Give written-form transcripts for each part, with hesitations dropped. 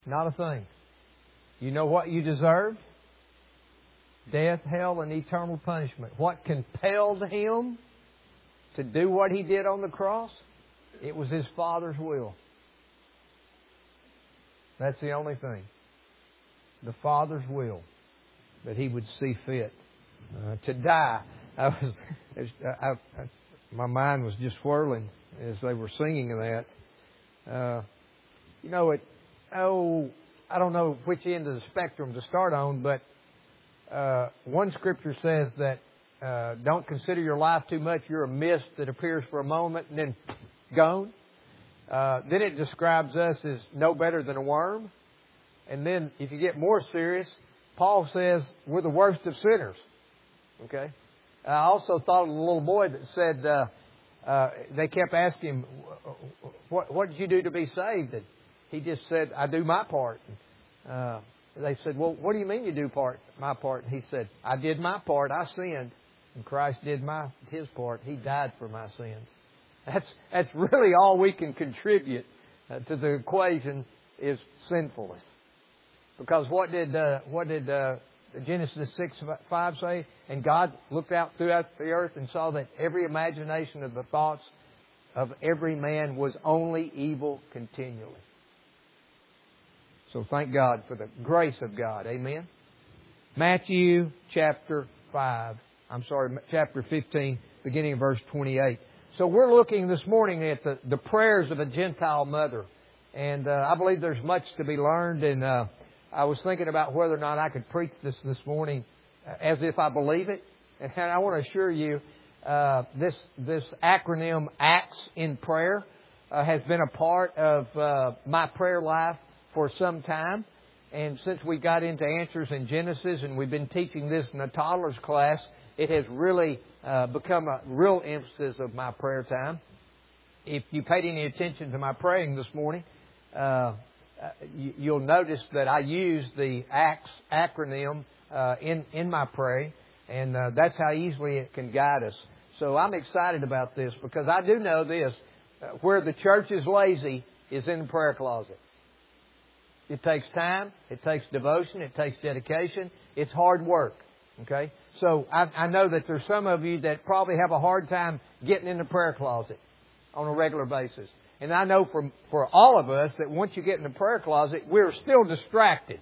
Not a thing. You know what you deserve? Death, hell, and eternal punishment. What compelled Him to do what He did on the cross? It was His Father's will. That's the only thing. The Father's will, that He would see fit to die. My mind was just whirling as they were singing that. I don't know which end of the spectrum to start on, but one scripture says that don't consider your life too much. You're a mist that appears for a moment and then gone. Then it describes us as no better than a worm. And then if you get more serious, Paul says we're the worst of sinners. Okay? I also thought of the little boy that said, they kept asking him, what did you do to be saved? And he just said, I do my part. They said, well, what do you mean you do my part? And he said, I did my part. I sinned. And Christ did His part. He died for my sins. That's really all we can contribute to the equation is sinfulness. Because what did Genesis 6:5 say? And God looked out throughout the earth and saw that every imagination of the thoughts of every man was only evil continually. So thank God for the grace of God. Amen. Matthew chapter 15, beginning of verse 28. So we're looking this morning at the prayers of a Gentile mother. And I believe there's much to be learned. And I was thinking about whether or not I could preach this morning as if I believe it. And I want to assure you, this acronym ACTS in prayer has been a part of my prayer life for some time. And since we got into Answers in Genesis and we've been teaching this in a toddler's class, it has really become a real emphasis of my prayer time. If you paid any attention to my praying this morning, you'll notice that I use the ACTS acronym in my praying, and that's how easily it can guide us. So I'm excited about this because I do know this, where the church is lazy is in the prayer closet. It takes time, it takes devotion, it takes dedication, it's hard work. Okay? So I know that there's some of you that probably have a hard time getting in the prayer closet on a regular basis. And I know for all of us that once you get in the prayer closet, we're still distracted.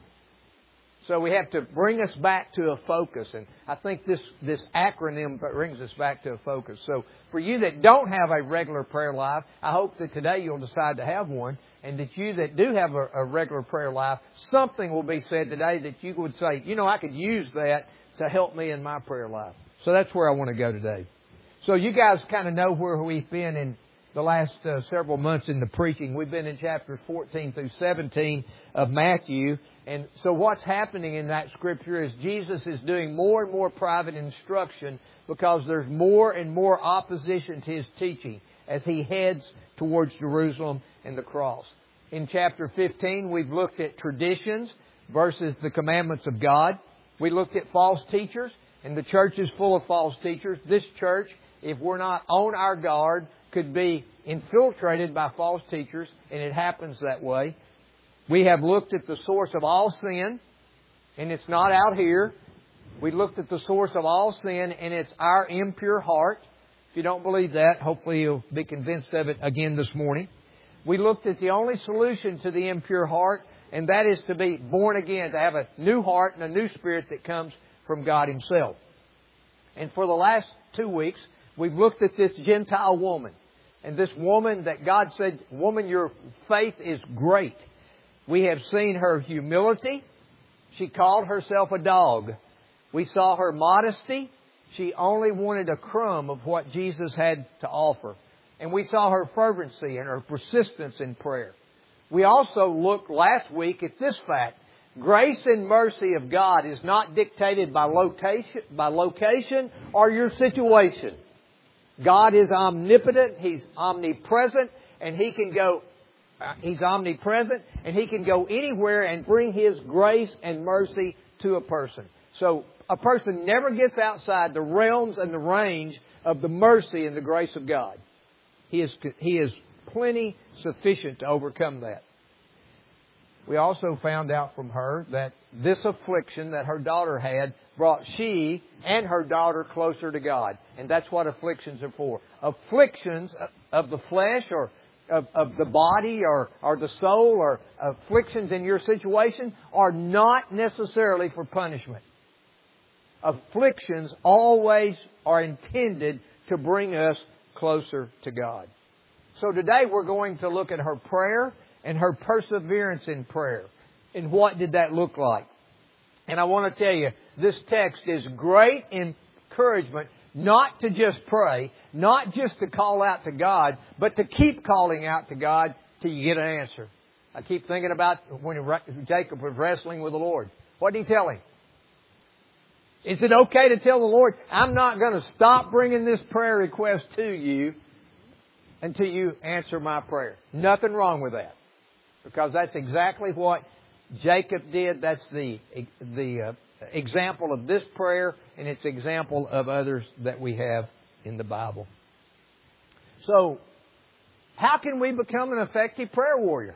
So we have to bring us back to a focus. And I think this acronym brings us back to a focus. So for you that don't have a regular prayer life, I hope that today you'll decide to have one. And that you that do have a regular prayer life, something will be said today that you would say, I could use that to help me in my prayer life. So that's where I want to go today. So you guys kind of know where we've been in the last several months in the preaching. We've been in chapters 14 through 17 of Matthew. And so what's happening in that scripture is Jesus is doing more and more private instruction because there's more and more opposition to His teaching as He heads towards Jerusalem and the cross. In chapter 15, we've looked at traditions versus the commandments of God. We looked at false teachers, and the church is full of false teachers. This church, if we're not on our guard, could be infiltrated by false teachers, and it happens that way. We have looked at the source of all sin, and it's not out here. We looked at the source of all sin, and it's our impure heart. If you don't believe that, hopefully you'll be convinced of it again this morning. We looked at the only solution to the impure heart, and that is to be born again, to have a new heart and a new spirit that comes from God Himself. And for the last 2 weeks, we've looked at this Gentile woman. And this woman that God said, woman, your faith is great. We have seen her humility. She called herself a dog. We saw her modesty. She only wanted a crumb of what Jesus had to offer. And we saw her fervency and her persistence in prayer. We also looked last week at this fact. Grace and mercy of God is not dictated by location or your situation. God is omnipotent, He's omnipresent, and He can go anywhere and bring His grace and mercy to a person. So a person never gets outside the realms and the range of the mercy and the grace of God. He is plenty sufficient to overcome that. we also found out from her that this affliction that her daughter had brought she and her daughter closer to God. And that's what afflictions are for. Afflictions of the flesh or of the body or the soul or afflictions in your situation are not necessarily for punishment. Afflictions always are intended to bring us closer to God. So today we're going to look at her prayer and her perseverance in prayer. And what did that look like? And I want to tell you, this text is great encouragement not to just pray, not just to call out to God, but to keep calling out to God till you get an answer. I keep thinking about when Jacob was wrestling with the Lord. What did he tell him? Is it okay to tell the Lord, I'm not going to stop bringing this prayer request to you until you answer my prayer? Nothing wrong with that. Because that's exactly what Jacob did. That's the example of this prayer, and it's example of others that we have in the Bible. So, how can we become an effective prayer warrior?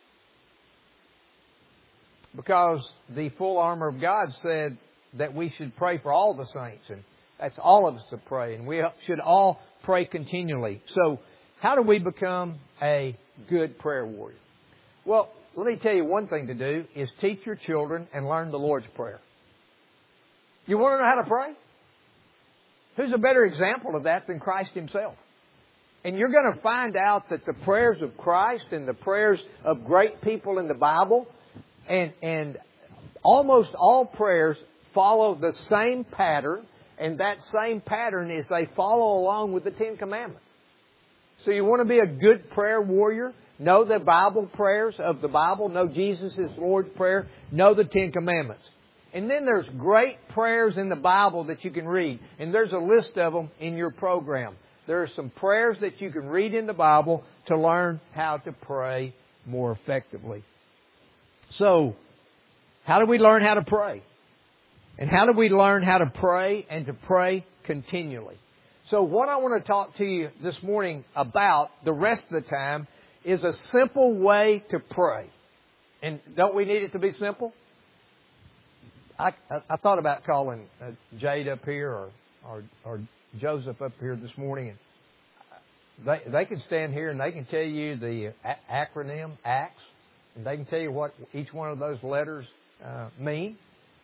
Because the full armor of God said that we should pray for all the saints, and that's all of us to pray, and we should all pray continually. So, how do we become a good prayer warrior? Well, let me tell you one thing to do is teach your children and learn the Lord's Prayer. You want to know how to pray? Who's a better example of that than Christ Himself? And you're going to find out that the prayers of Christ and the prayers of great people in the Bible and almost all prayers follow the same pattern, and that same pattern is they follow along with the Ten Commandments. So you want to be a good prayer warrior? Know the Bible prayers of the Bible. Know Jesus is Lord's Prayer. Know the Ten Commandments. And then there's great prayers in the Bible that you can read. And there's a list of them in your program. There are some prayers that you can read in the Bible to learn how to pray more effectively. So, how do we learn how to pray? And how do we learn how to pray and to pray continually? So what I want to talk to you this morning about the rest of the time is a simple way to pray. And don't we need it to be simple? I thought about calling Jade up here or Joseph up here this morning. And they can stand here and they can tell you the acronym, ACTS, and they can tell you what each one of those letters mean.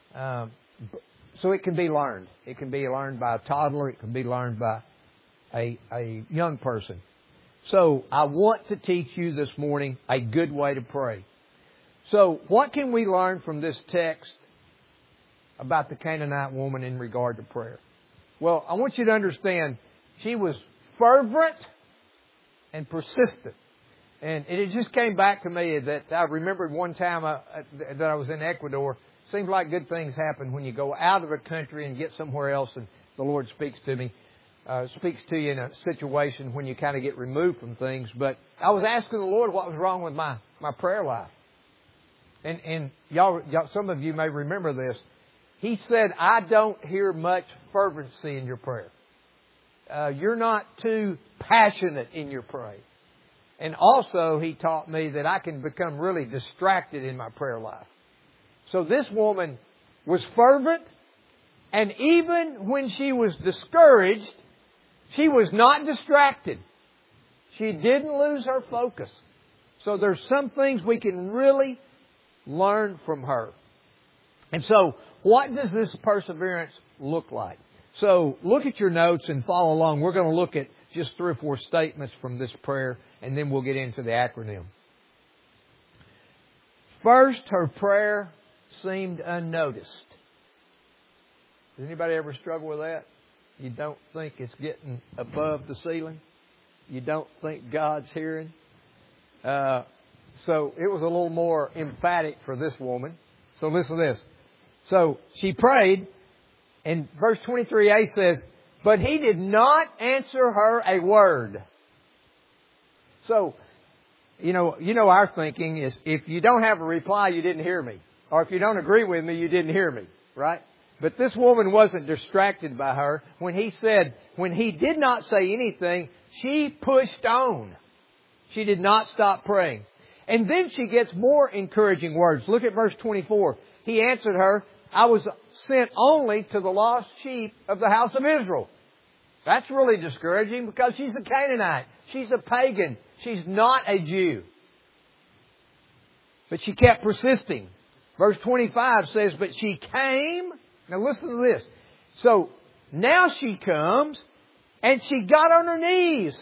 So it can be learned. It can be learned by a toddler. It can be learned by a young person. So I want to teach you this morning a good way to pray. So what can we learn from this text about the Canaanite woman in regard to prayer? Well, I want you to understand she was fervent and persistent. And it just came back to me that I remembered one time that I was in Ecuador. Seems like good things happen when you go out of the country and get somewhere else, and the Lord speaks to you in a situation when you kind of get removed from things. But I was asking the Lord what was wrong with my prayer life. And y'all, some of you may remember this. He said, I don't hear much fervency in your prayer. You're not too passionate in your prayer. And also, He taught me that I can become really distracted in my prayer life. So this woman was fervent, and even when she was discouraged, she was not distracted. She didn't lose her focus. So there's some things we can really learn from her. And so, what does this perseverance look like? So, look at your notes and follow along. We're going to look at just 3 or 4 statements from this prayer, and then we'll get into the acronym. First, her prayer seemed unnoticed. Does anybody ever struggle with that? You don't think it's getting above the ceiling? You don't think God's hearing? So it was a little more emphatic for this woman. So listen to this. So she prayed, and verse 23a says, but He did not answer her a word. So, you know our thinking is, if you don't have a reply, you didn't hear me. Or if you don't agree with me, you didn't hear me. Right? But this woman wasn't distracted by her. When He did not say anything, she pushed on. She did not stop praying. And then she gets more encouraging words. Look at verse 24. He answered her, I was sent only to the lost sheep of the house of Israel. That's really discouraging because she's a Canaanite. She's a pagan. She's not a Jew. But she kept persisting. Verse 25 says, but she came. Now listen to this. So now she comes and she got on her knees.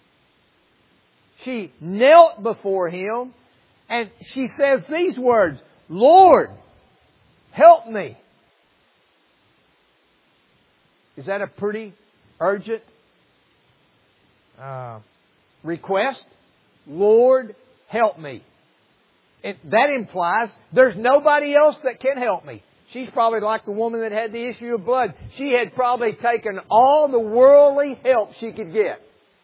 She knelt before Him and she says these words, Lord, help me. Is that a pretty urgent request? Lord, help me. That implies there's nobody else that can help me. She's probably like the woman that had the issue of blood. She had probably taken all the worldly help she could get.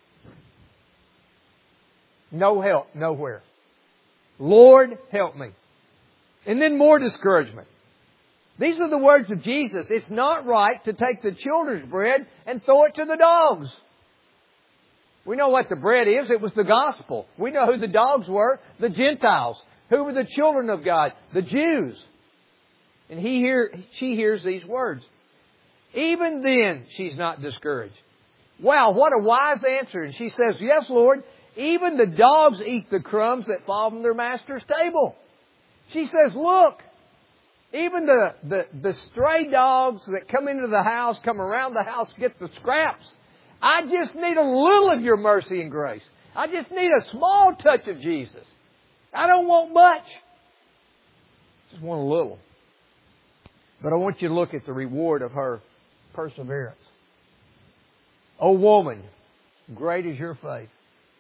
No help, nowhere. Lord, help me. And then more discouragement. These are the words of Jesus. It's not right to take the children's bread and throw it to the dogs. We know what the bread is. It was the gospel. We know who the dogs were. The Gentiles. Who were the children of God? The Jews. And she hears these words. Even then, she's not discouraged. Wow, what a wise answer. And she says, yes, Lord, even the dogs eat the crumbs that fall from their master's table. She says, look, even the stray dogs that come into the house, come around the house, get the scraps. I just need a little of your mercy and grace. I just need a small touch of Jesus. I don't want much. Just want a little. But I want you to look at the reward of her perseverance. O woman, great is your faith.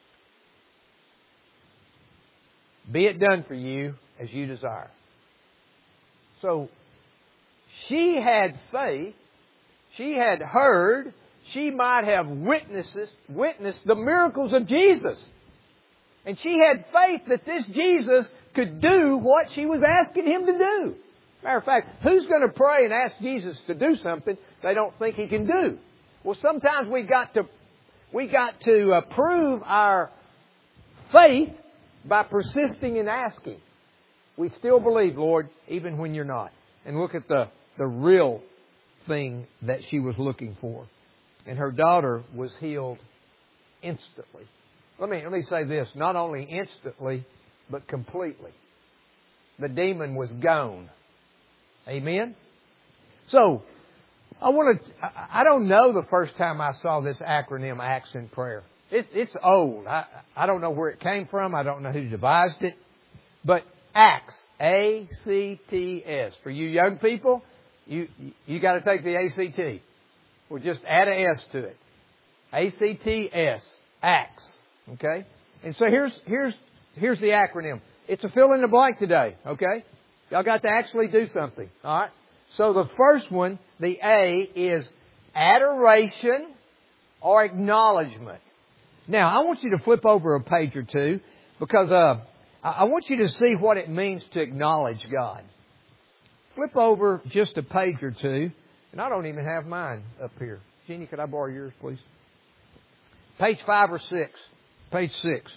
Be it done for you as you desire. So, she had faith. She had heard. She might have witnessed the miracles of Jesus. And she had faith that this Jesus could do what she was asking Him to do. Matter of fact, who's going to pray and ask Jesus to do something they don't think He can do? Well, sometimes we got to prove our faith by persisting in asking. We still believe, Lord, even when you're not. And look at the real thing that she was looking for. And her daughter was healed instantly. Let me say this. Not only instantly, but completely. The demon was gone. Amen? So, I don't know the first time I saw this acronym, ACTS in Prayer. It's old. I don't know where it came from. I don't know who devised it. But ACTS, A-C-T-S. For you young people, you got to take the ACT. We'll just add an S to it. A-C-T-S. ACTS. Okay? And so here's the acronym. It's a fill in the blank today. Okay? Y'all got to actually do something. Alright? So the first one, the A, is adoration or acknowledgement. Now, I want you to flip over a page or two because I want you to see what it means to acknowledge God. Flip over just a page or two. And I don't even have mine up here. Jeannie, could I borrow yours, please? Page 5 or 6. Page 6.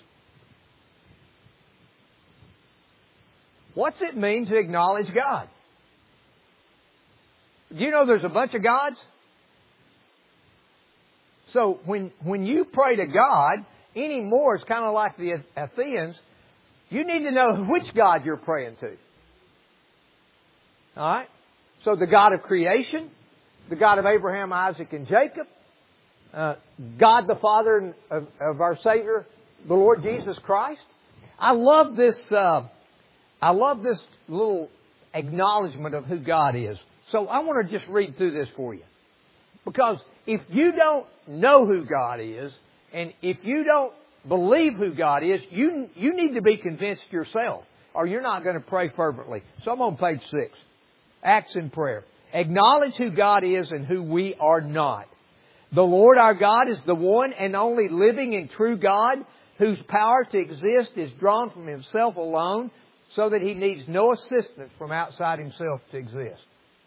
What's it mean to acknowledge God? Do you know there's a bunch of gods? So when you pray to God, anymore it's kind of like the Athenians, you need to know which God you're praying to. Alright? So the God of creation, the God of Abraham, Isaac, and Jacob, God the Father of our Savior, the Lord Jesus Christ. I love this little acknowledgement of who God is. So I want to just read through this for you. Because if you don't know who God is, and if you don't believe who God is, you need to be convinced yourself, or you're not going to pray fervently. So I'm on page 6. Acts in Prayer. Acknowledge who God is and who we are not. The Lord our God is the one and only living and true God, whose power to exist is drawn from Himself alone, so that He needs no assistance from outside Himself to exist.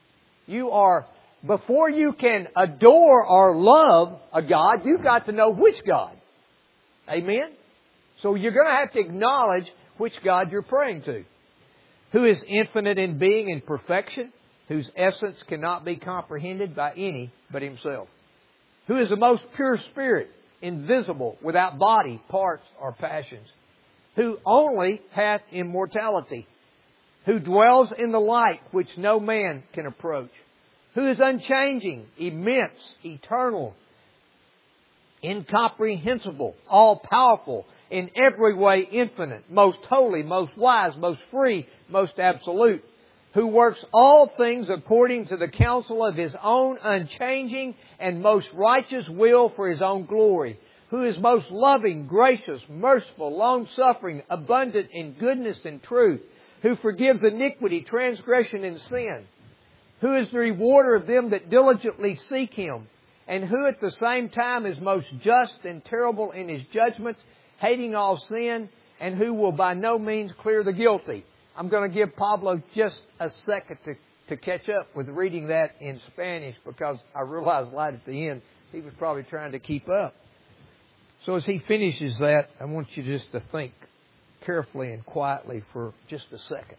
Before you can adore or love a God, you've got to know which God. Amen? So you're going to have to acknowledge which God you're praying to. Who is infinite in being and perfection, whose essence cannot be comprehended by any but Himself. Who is the most pure spirit, invisible, without body, parts, or passions. Who only hath immortality. Who dwells in the light which no man can approach. Who is unchanging, immense, eternal, incomprehensible, all-powerful, in every way infinite, most holy, most wise, most free, most absolute, who works all things according to the counsel of His own unchanging and most righteous will for His own glory, who is most loving, gracious, merciful, long-suffering, abundant in goodness and truth, who forgives iniquity, transgression, and sin, who is the rewarder of them that diligently seek Him, and who at the same time is most just and terrible in His judgments, hating all sin, and who will by no means clear the guilty. I'm going to give Pablo just a second to catch up with reading that in Spanish, because I realized right at the end he was probably trying to keep up. So as he finishes that, I want you just to think carefully and quietly for just a second.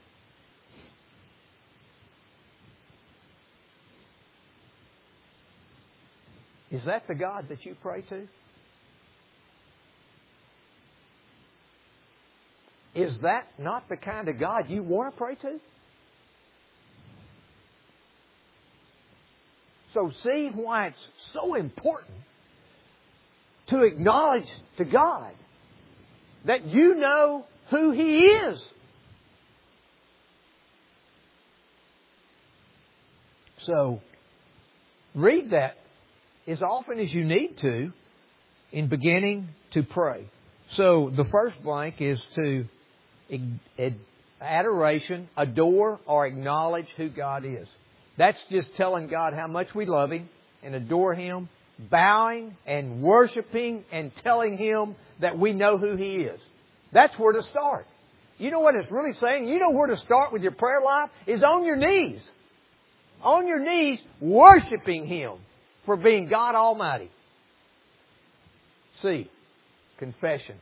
Is that the God that you pray to? Is that not the kind of God you want to pray to? So see why it's so important to acknowledge to God that you know who He is. So read that as often as you need to in beginning to pray. So the first blank is to adoration, adore or acknowledge who God is. That's just telling God how much we love Him and adore Him, bowing and worshiping and telling Him that we know who He is. That's where to start. You know what it's really saying? You know where to start with your prayer life? Is on your knees. On your knees, worshiping Him for being God Almighty. C, confession.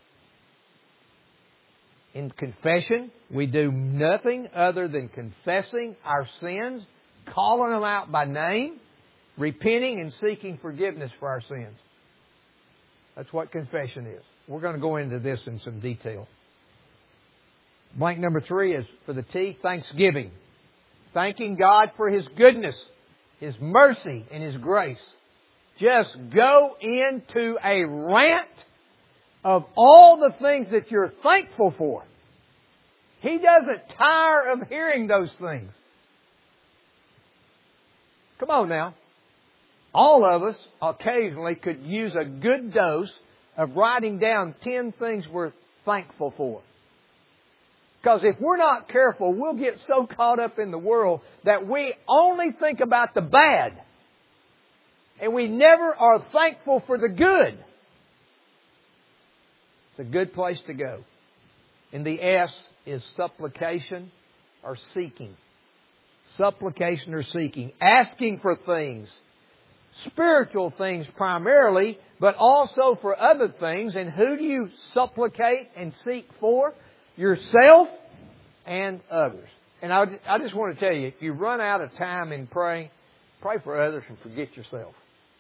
In confession, we do nothing other than confessing our sins, calling them out by name, repenting and seeking forgiveness for our sins. That's what confession is. We're going to go into this in some detail. Blank number 3 is for the T, thanksgiving. Thanking God for His goodness, His mercy, and His grace. Just go into a rant of all the things that you're thankful for. He doesn't tire of hearing those things. Come on now. All of us occasionally could use a good dose of writing down 10 things we're thankful for. Because if we're not careful, we'll get so caught up in the world that we only think about the bad. And we never are thankful for the good. It's a good place to go. And the S is supplication or seeking. Supplication or seeking. Asking for things. Spiritual things primarily, but also for other things. And who do you supplicate and seek for? Yourself and others. And I just want to tell you, if you run out of time in praying, pray for others and forget yourself.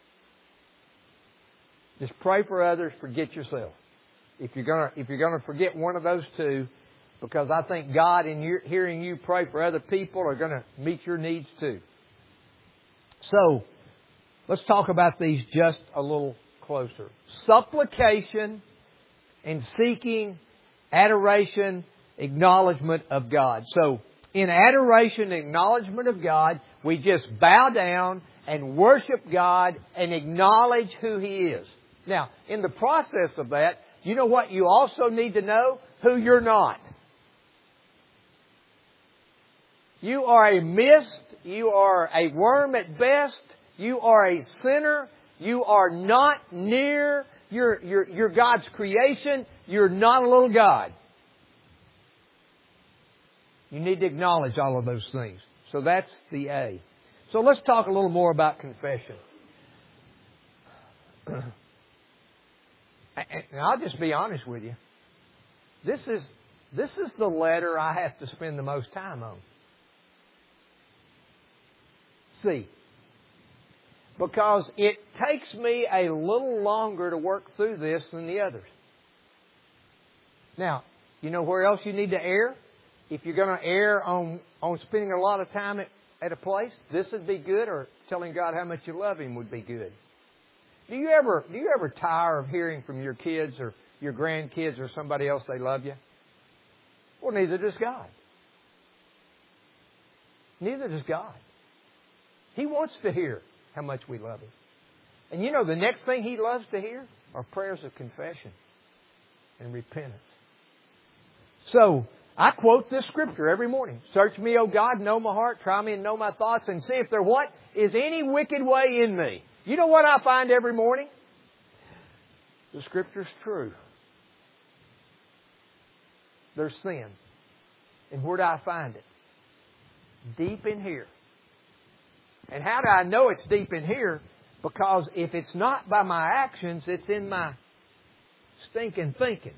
Just pray for others, forget yourself. If you're gonna forget one of those two, because I think God, in hearing you pray for other people, are going to meet your needs too. So, let's talk about these just a little closer. Supplication and seeking, adoration, acknowledgement of God. So, in adoration and acknowledgement of God, we just bow down and worship God and acknowledge who He is. Now, in the process of that, you know what you also need to know? Who you're not. You are a mist. You are a worm at best. You are a sinner. You are not near. You're God's creation. You're not a little God. You need to acknowledge all of those things. So that's the A. So let's talk a little more about confession. And I'll just be honest with you. This This is the letter I have to spend the most time on. C. Because it takes me a little longer to work through this than the others. Now, you know where else you need to err? If you're going to err on spending a lot of time at a place, this would be good, or telling God how much you love Him would be good. Do you ever tire of hearing from your kids or your grandkids or somebody else they love you? Well, neither does God. Neither does God. He wants to hear how much we love Him. And you know the next thing He loves to hear are prayers of confession and repentance. So, I quote this scripture every morning. Search me, O God, know my heart, try me and know my thoughts, and see if there what is any wicked way in me. You know what I find every morning? The scripture's true. There's sin. And where do I find it? Deep in here. And how do I know it's deep in here? Because if it's not by my actions, it's in my stinking thinking.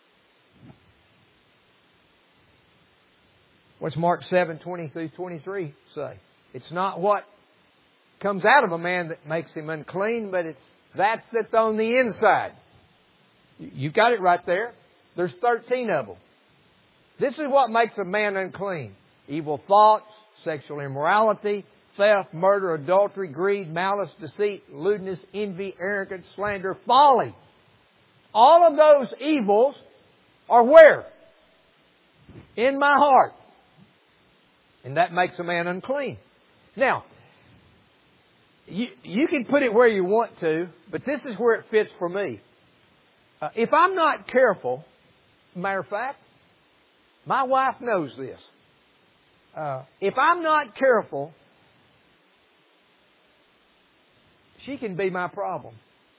What's Mark 7:20-23 say? It's not what comes out of a man that makes him unclean, but it's that's on the inside. You got it right there. There's 13 of them. This is what makes a man unclean. Evil thoughts, sexual immorality, theft, murder, adultery, greed, malice, deceit, lewdness, envy, arrogance, slander, folly. All of those evils are where? In my heart. And that makes a man unclean. Now, you can put it where you want to, but this is where it fits for me. If I'm not careful, matter of fact, my wife knows this. If I'm not careful, she can be my problem.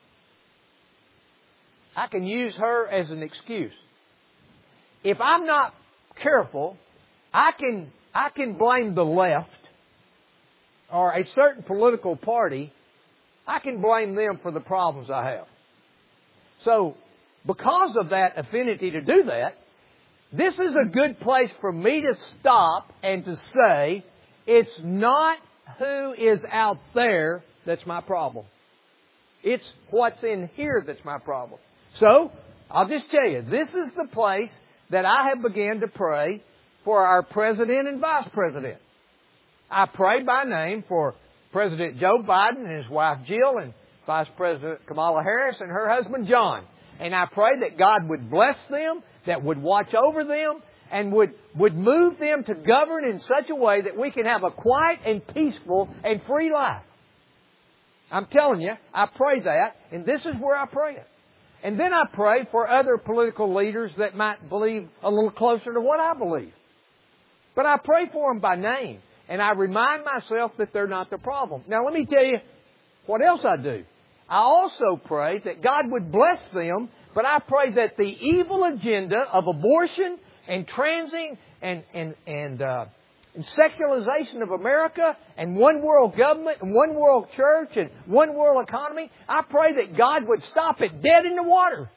I can use her as an excuse. If I'm not careful, I can blame the left or a certain political party. I can blame them for the problems I have. So, because of that affinity to do that, this is a good place for me to stop and to say, it's not who is out there that's my problem. It's what's in here that's my problem. So, I'll just tell you, this is the place that I have begun to pray for our President and Vice President. I pray by name for President Joe Biden and his wife Jill, and Vice President Kamala Harris and her husband John. And I pray that God would bless them, that would watch over them, and would move them to govern in such a way that we can have a quiet and peaceful and free life. I'm telling you, I pray that, and this is where I pray it. And then I pray for other political leaders that might believe a little closer to what I believe. But I pray for them by name, and I remind myself that they're not the problem. Now let me tell you what else I do. I also pray that God would bless them, but I pray that the evil agenda of abortion and transing and secularization of America and one world government and one world church and one world economy, I pray that God would stop it dead in the water.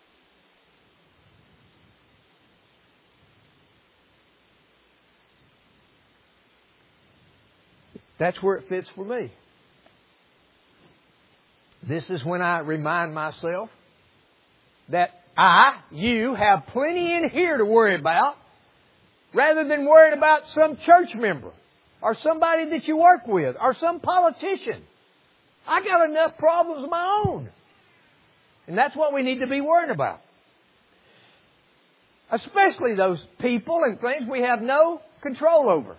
That's where it fits for me. This is when I remind myself that you have plenty in here to worry about rather than worrying about some church member or somebody that you work with or some politician. I got enough problems of my own. And that's what we need to be worrying about. Especially those people and things we have no control over.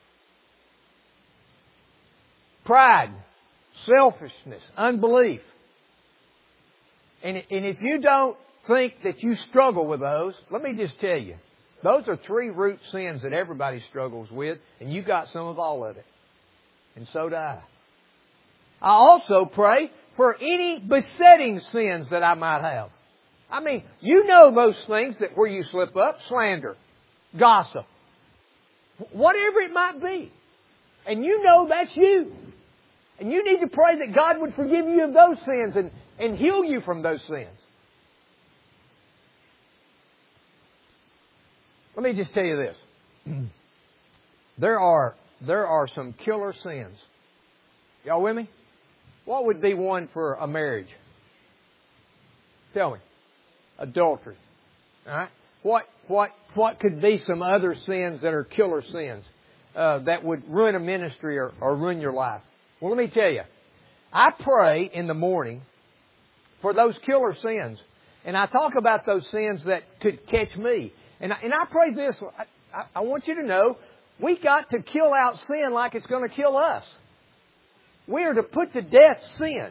Pride, selfishness, unbelief. And if you don't think that you struggle with those, let me just tell you, those are 3 root sins that everybody struggles with, and you got some of all of it. And so do I. I also pray for any besetting sins that I might have. I mean, you know those things that where you slip up, slander, gossip, whatever it might be. And you know that's you. And you need to pray that God would forgive you of those sins and heal you from those sins. Let me just tell you this. There are some killer sins. Y'all with me? What would be one for a marriage? Tell me. Adultery. All right? What could be some other sins that are killer sins that would ruin a ministry or ruin your life? Well, let me tell you. I pray in the morning for those killer sins. And I talk about those sins that could catch me. And I pray this. I want you to know, we got to kill out sin like it's going to kill us. We are to put to death sin.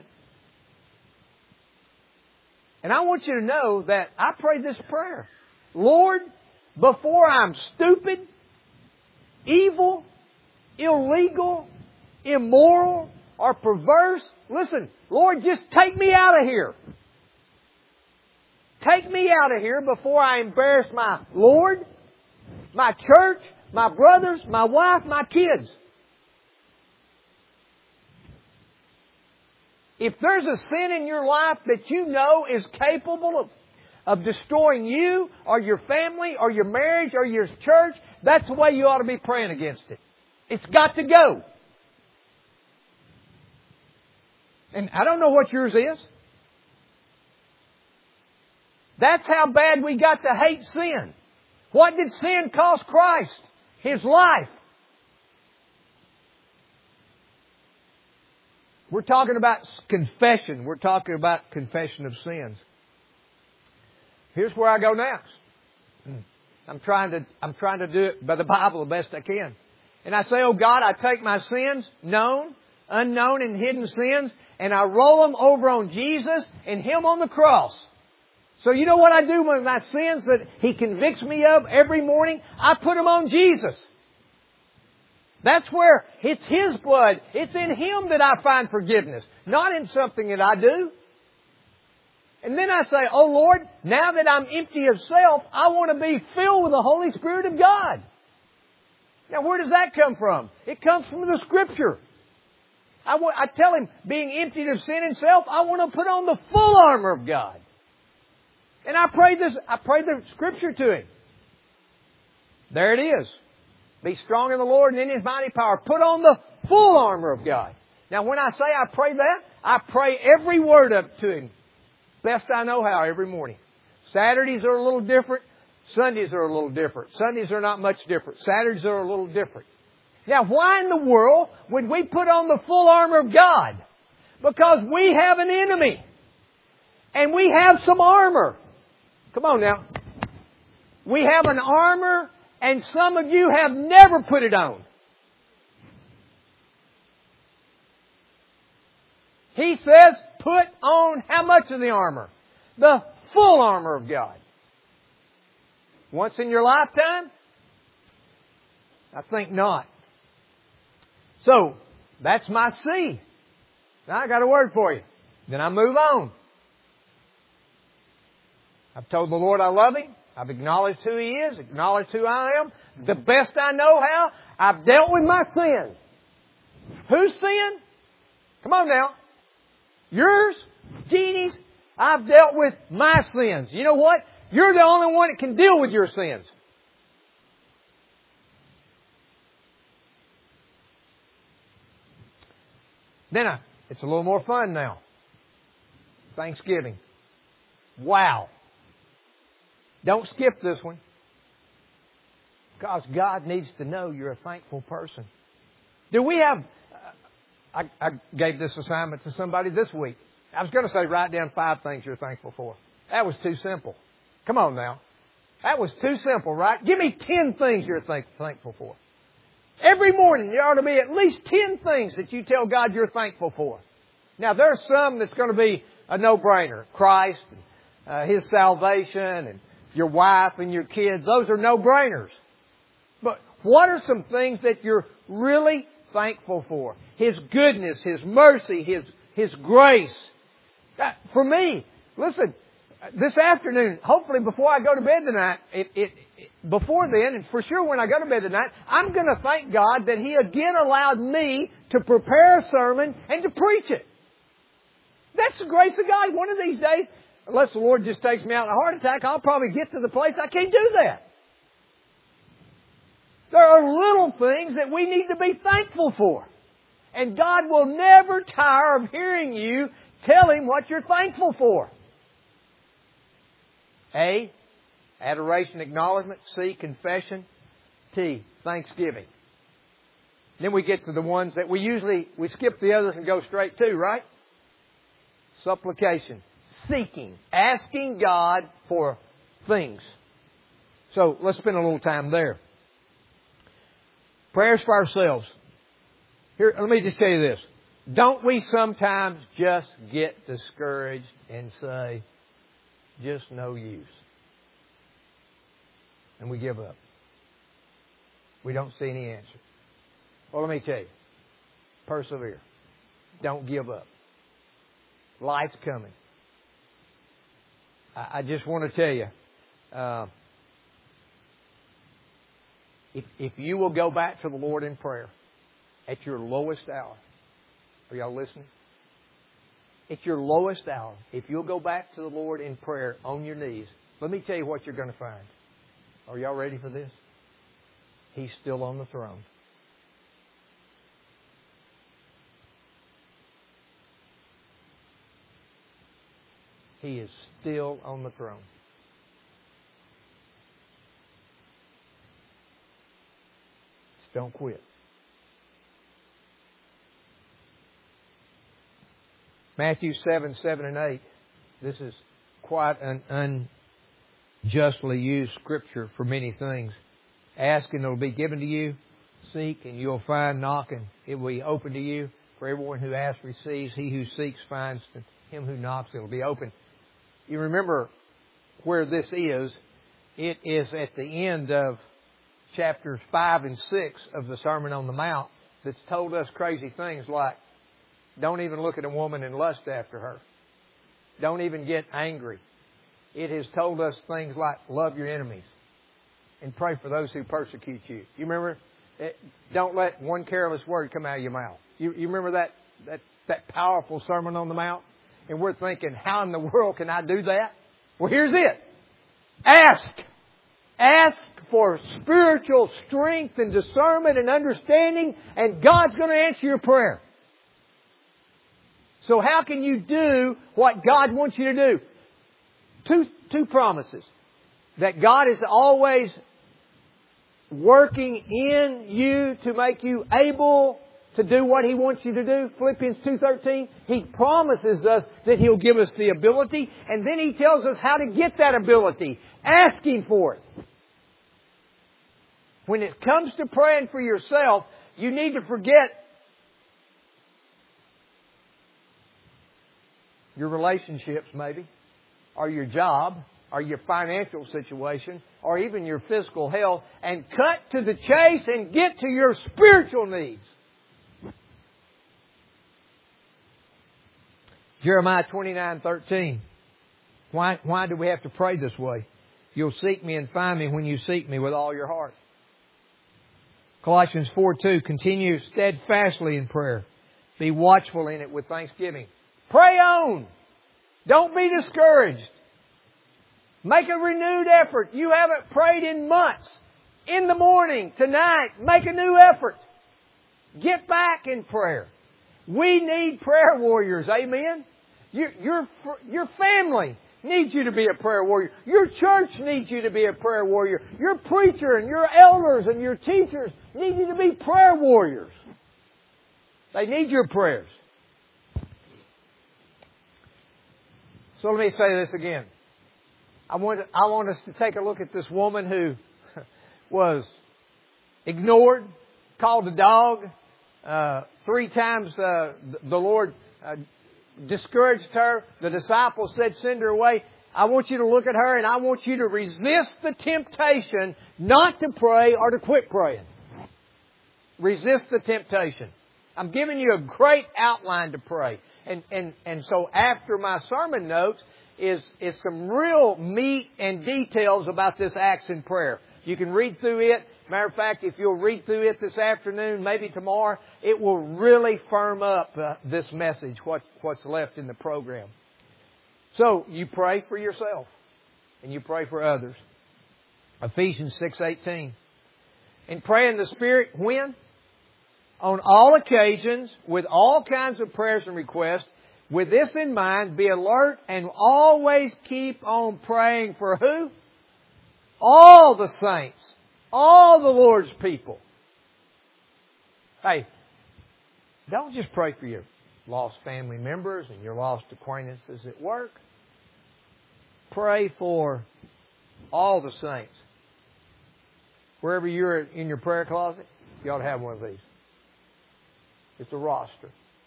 And I want you to know that I pray this prayer. Lord, before I'm stupid, evil, illegal, immoral, or perverse, listen, Lord, just take me out of here. Take me out of here before I embarrass my Lord, my church, my brothers, my wife, my kids. If there's a sin in your life that you know is capable of destroying you or your family or your marriage or your church, that's the way you ought to be praying against it. It's got to go. And I don't know what yours is. That's how bad we got to hate sin. What did sin cost Christ? His life. We're talking about confession. We're talking about confession of sins. Here's where I go next. I'm trying to do it by the Bible the best I can. And I say, oh God, I take my sins, known, unknown, and hidden sins, and I roll them over on Jesus and Him on the cross. So you know what I do with my sins that He convicts me of every morning? I put them on Jesus. That's where it's His blood. It's in Him that I find forgiveness, not in something that I do. And then I say, oh Lord, now that I'm empty of self, I want to be filled with the Holy Spirit of God. Now where does that come from? It comes from the Scripture. I tell Him, being emptied of sin and self, I want to put on the full armor of God. And I pray the Scripture to Him. There it is. Be strong in the Lord and in His mighty power. Put on the full armor of God. Now when I say I pray that, I pray every word up to Him. Best I know how every morning. Saturdays are a little different. Sundays are a little different. Sundays are not much different. Saturdays are a little different. Now why in the world would we put on the full armor of God? Because we have an enemy. And we have some armor. Come on now. We have an armor, and some of you have never put it on. He says, put on how much of the armor? The full armor of God. Once in your lifetime? I think not. So, that's my C. Now I got a word for you. Then I move on. I've told the Lord I love Him. I've acknowledged who He is, acknowledged who I am. The best I know how, I've dealt with my sin. Whose sin? Come on now. Yours? Jeannie's? I've dealt with my sins. You know what? You're the only one that can deal with your sins. Then it's a little more fun now. Thanksgiving. Wow. Don't skip this one. Because God needs to know you're a thankful person. Do we have... I gave this assignment to somebody this week. I was going to say write down 5 things you're thankful for. That was too simple. Come on now. That was too simple, right? Give me 10 things you're thankful for. Every morning there ought to be at least 10 things that you tell God you're thankful for. Now there's some that's going to be a no-brainer. Christ, His salvation, and your wife and your kids. Those are no-brainers. But what are some things that you're really thankful for? His goodness, His mercy, His grace. For me, listen, this afternoon, hopefully before I go to bed tonight, before then, and for sure when I go to bed tonight, I'm going to thank God that He again allowed me to prepare a sermon and to preach it. That's the grace of God. One of these days, unless the Lord just takes me out in a heart attack, I'll probably get to the place I can't do that. There are little things that we need to be thankful for. And God will never tire of hearing you tell Him what you're thankful for. A, adoration, acknowledgement. C, confession. T, thanksgiving. Then we get to the ones that we skip the others and go straight to, right? Supplication. Seeking. Asking God for things. So let's spend a little time there. Prayers for ourselves. Here, let me just tell you this. Don't we sometimes just get discouraged and say, just no use? And we give up. We don't see any answer. Well, let me tell you. Persevere. Don't give up. Light's coming. I just want to tell you, if you will go back to the Lord in prayer at your lowest hour, are y'all listening? At your lowest hour, if you'll go back to the Lord in prayer on your knees, let me tell you what you're going to find. Are y'all ready for this? He's still on the throne. He is still on the throne. Just don't quit. Matthew 7, 7 and 8. This is quite an unjustly used scripture for many things. Ask and it will be given to you. Seek and you'll find. Knock and it will be open to you. For everyone who asks receives. He who seeks finds. And him who knocks it will be open. You remember where this is. It is at the end of chapters 5 and 6 of the Sermon on the Mount that's told us crazy things like, don't even look at a woman and lust after her. Don't even get angry. It has told us things like, love your enemies and pray for those who persecute you. You remember? Don't let one careless word come out of your mouth. You remember that powerful Sermon on the Mount? And we're thinking, how in the world can I do that? Well, here's it. Ask. Ask for spiritual strength and discernment and understanding, and God's going to answer your prayer. So how can you do what God wants you to do? Two promises. That God is always working in you to make you able to do what He wants you to do. Philippians 2:13. He promises us that He'll give us the ability, and then He tells us how to get that ability. Asking for it. When it comes to praying for yourself, you need to forget your relationships maybe, or your job, or your financial situation, or even your physical health, and cut to the chase and get to your spiritual needs. Jeremiah 29:13. Why do we have to pray this way? You'll seek me and find me when you seek me with all your heart. Colossians 4:2. Continue steadfastly in prayer. Be watchful in it with thanksgiving. Pray on. Don't be discouraged. Make a renewed effort. You haven't prayed in months. In the morning, tonight, make a new effort. Get back in prayer. We need prayer warriors. Amen? Your family needs you to be a prayer warrior. Your church needs you to be a prayer warrior. Your preacher and your elders and your teachers need you to be prayer warriors. They need your prayers. So let me say this again. I want us to take a look at this woman who was ignored, called a dog. 3 times the Lord discouraged her. The disciples said, send her away. I want you to look at her and I want you to resist the temptation not to pray or to quit praying. Resist the temptation. I'm giving you a great outline to pray. And so after my sermon notes is some real meat and details about this Acts in prayer. You can read through it. Matter of fact, if you'll read through it this afternoon, maybe tomorrow, it will really firm up this message, what's left in the program. So, you pray for yourself and you pray for others. Ephesians 6:18. And pray in the Spirit when? On all occasions, with all kinds of prayers and requests. With this in mind, be alert and always keep on praying for who? All the saints. All the Lord's people. Hey, don't just pray for your lost family members and your lost acquaintances at work. Pray for all the saints. Wherever you're in your prayer closet, you ought to have one of these. It's a roster.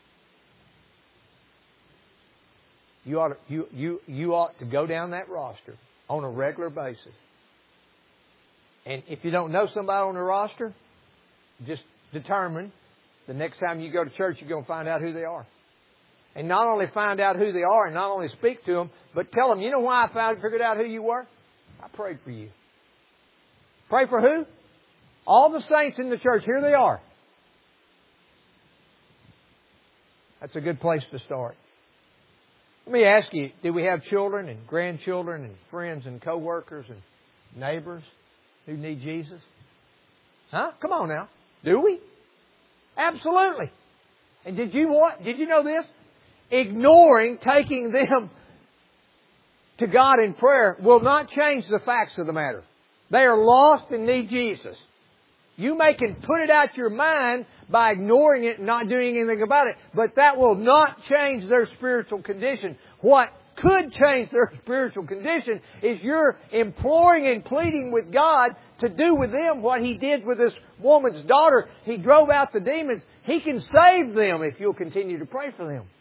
You ought to go down that roster on a regular basis. And if you don't know somebody on the roster, just determine the next time you go to church, you're going to find out who they are. And not only find out who they are and not only speak to them, but tell them, you know why I figured out who you were? I prayed for you. Pray for who? All the saints in the church. Here they are. That's a good place to start. Let me ask you, do we have children and grandchildren and friends and co-workers and neighbors who need Jesus? Huh? Come on now. Do we? Absolutely. And did you know this? Ignoring taking them to God in prayer will not change the facts of the matter. They are lost and need Jesus. You may can put it out your mind by ignoring it and not doing anything about it, but that will not change their spiritual condition. What could change their spiritual condition is you're imploring and pleading with God to do with them what He did with this woman's daughter. He drove out the demons. He can save them if you'll continue to pray for them.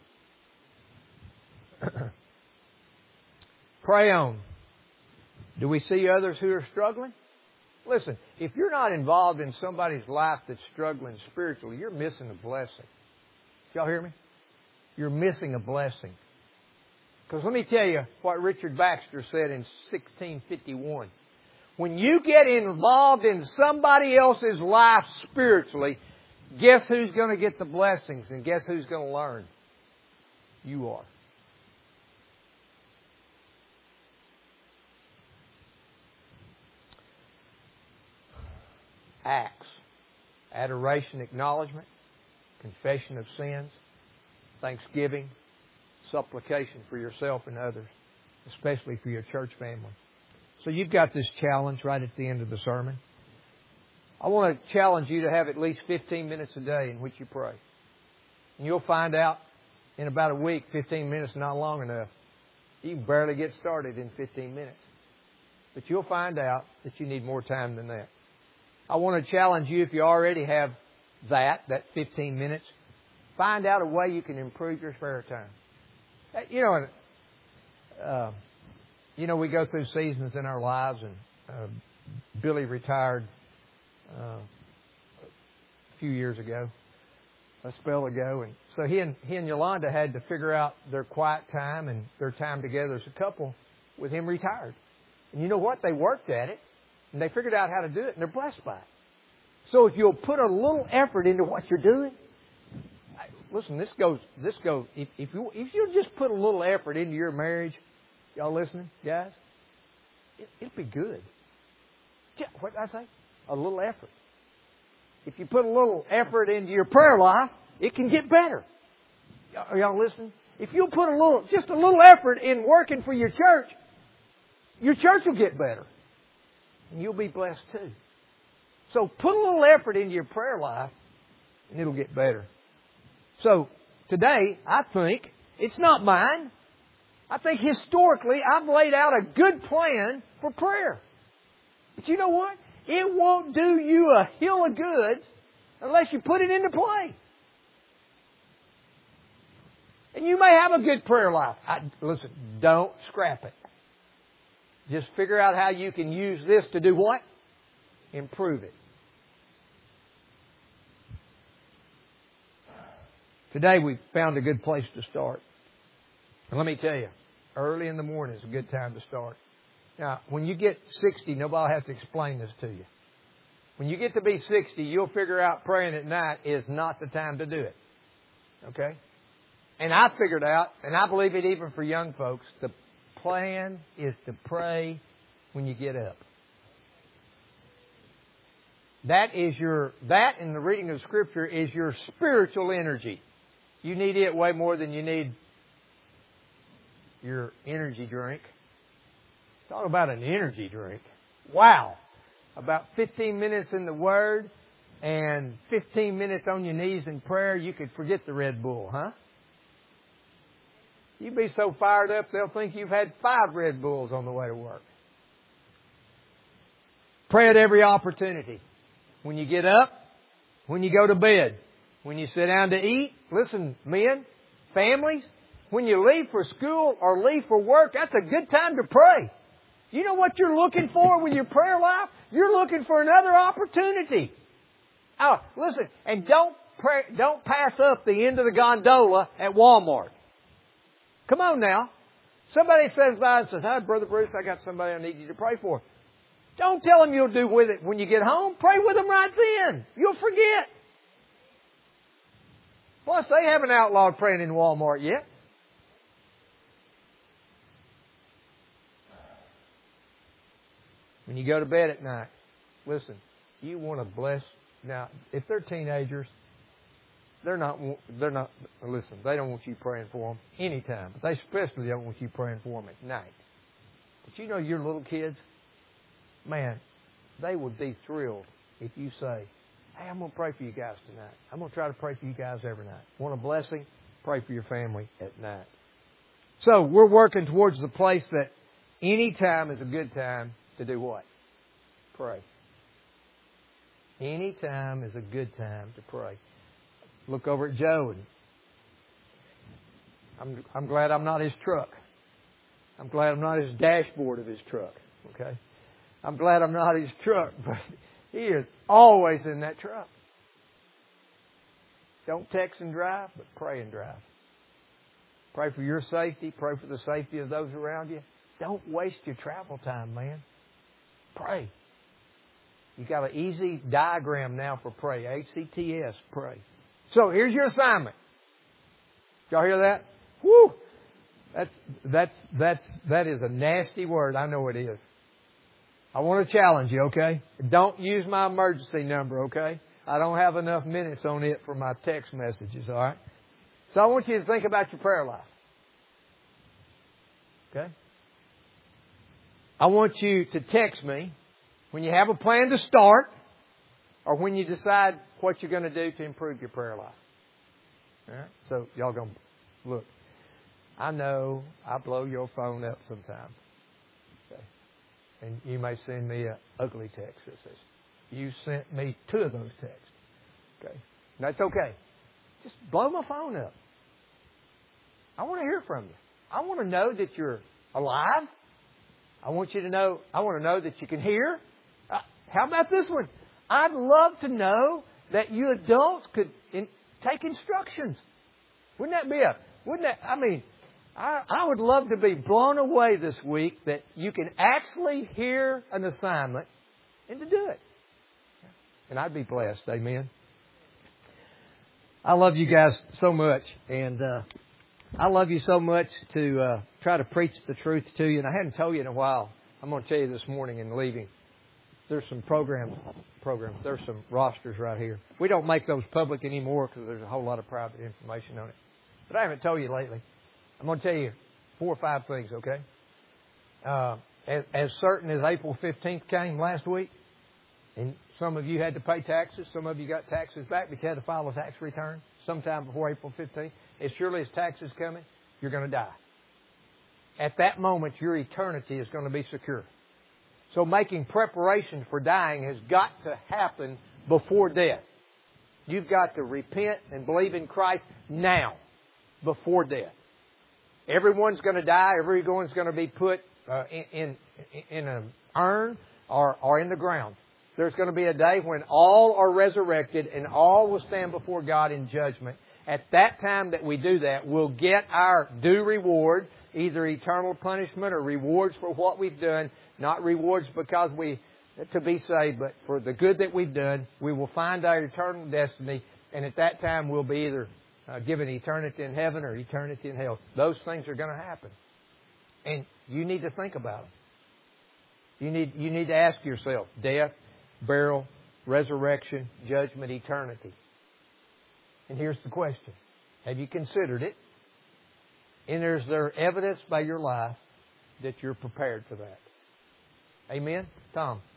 Pray on. Do we see others who are struggling? Listen, if you're not involved in somebody's life that's struggling spiritually, you're missing a blessing. Y'all hear me? You're missing a blessing. Because let me tell you what Richard Baxter said in 1651. When you get involved in somebody else's life spiritually, guess who's going to get the blessings and guess who's going to learn? You are. Acts. Adoration, acknowledgement, confession of sins, thanksgiving, supplication for yourself and others, especially for your church family. So you've got this challenge right at the end of the sermon. I want to challenge you to have at least 15 minutes a day in which you pray. And you'll find out in about a week, 15 minutes is not long enough. You can barely get started in 15 minutes. But you'll find out that you need more time than that. I want to challenge you, if you already have that 15 minutes, find out a way you can improve your prayer time. We go through seasons in our lives, and Billy retired a few years ago, a spell ago, and so he and Yolanda had to figure out their quiet time and their time together as a couple with him retired. And you know what? They worked at it. And they figured out how to do it, and they're blessed by it. So if you'll put a little effort into what you're doing, listen, this goes. If you just put a little effort into your marriage, y'all listening, guys? It'll be good. What did I say? A little effort. If you put a little effort into your prayer life, it can get better. Are y'all listening? If you'll put just a little effort in working for your church will get better. And you'll be blessed too. So put a little effort into your prayer life and it'll get better. So today, I think, it's not mine. I think historically I've laid out a good plan for prayer. But you know what? It won't do you a hill of good unless you put it into play. And you may have a good prayer life. Listen, don't scrap it. Just figure out how you can use this to do what? Improve it. Today we've found a good place to start. And let me tell you, early in the morning is a good time to start. Now, when you get 60, nobody will have to explain this to you. When you get to be 60, you'll figure out praying at night is not the time to do it. Okay? And I figured out, and I believe it even for young folks, the plan is to pray when you get up. That in the reading of Scripture is your spiritual energy. You need it way more than you need your energy drink. Talk about an energy drink. Wow. About 15 minutes in the Word and 15 minutes on your knees in prayer, you could forget the Red Bull, huh? You'd be so fired up, they'll think you've had 5 Red Bulls on the way to work. Pray at every opportunity. When you get up, when you go to bed, when you sit down to eat. Listen, men, families, when you leave for school or leave for work, that's a good time to pray. You know what you're looking for with your prayer life? You're looking for another opportunity. Oh, listen, and don't pass up the end of the gondola at Walmart. Come on now. Somebody says by and says, "Hi, Brother Bruce, I got somebody I need you to pray for." Don't tell them you'll do with it when you get home. Pray with them right then. You'll forget. Plus, they haven't outlawed praying in Walmart yet. When you go to bed at night, listen, you want to bless. Now, if they're teenagers, they're not, listen, they don't want you praying for them anytime. But they especially don't want you praying for them at night. But you know your little kids, man, they would be thrilled if you say, "Hey, I'm going to pray for you guys tonight. I'm going to try to pray for you guys every night. Want a blessing? Pray for your family at night." So we're working towards the place that any time is a good time to do what? Pray. Any time is a good time to pray. Look over at Joe, and I'm glad I'm not his truck. I'm glad I'm not his dashboard of his truck. Okay? I'm glad I'm not his truck, but he is always in that truck. Don't text and drive, but pray and drive. Pray for your safety. Pray for the safety of those around you. Don't waste your travel time, man. Pray. You got an easy diagram now for pray. HCTS, pray. So here's your assignment. Did y'all hear that? Woo! That is a nasty word. I know it is. I want to challenge you, okay? Don't use my emergency number, okay? I don't have enough minutes on it for my text messages, all right? So I want you to think about your prayer life. Okay? I want you to text me when you have a plan to start or when you decide what you're going to do to improve your prayer life. All right? So y'all going to look. I know I blow your phone up sometimes. Okay? And you may send me an ugly text that says, "You sent me 2 of those texts." Okay? And that's okay. Just blow my phone up. I want to hear from you. I want to know that you're alive. I want to know that you can hear. How about this one? I'd love to know that you adults could take instructions. Wouldn't that, I would love to be blown away this week that you can actually hear an assignment and to do it. And I'd be blessed. Amen. I love you guys so much. And I love you so much to try to preach the truth to you. And I hadn't told you in a while. I'm going to tell you this morning in leaving. There's some programs. There's some rosters right here. We don't make those public anymore because there's a whole lot of private information on it. But I haven't told you lately. I'm going to tell you 4 or 5 things, okay? As certain as April 15th came last week, and some of you had to pay taxes, some of you got taxes back, but you had to file a tax return sometime before April 15th. As surely as taxes coming, you're going to die. At that moment, your eternity is going to be secure. So making preparation for dying has got to happen before death. You've got to repent and believe in Christ now, before death. Everyone's going to die. Everyone's going to be put in an urn or in the ground. There's going to be a day when all are resurrected and all will stand before God in judgment. At that time that we do that, we'll get our due reward, either eternal punishment or rewards for what we've done. Not rewards because to be saved, but for the good that we've done. We will find our eternal destiny, and at that time we'll be either given eternity in heaven or eternity in hell. Those things are going to happen. And you need to think about them. You need to ask yourself, death, burial, resurrection, judgment, eternity. And here's the question. Have you considered it? And is there evidence by your life that you're prepared for that? Amen? Tom?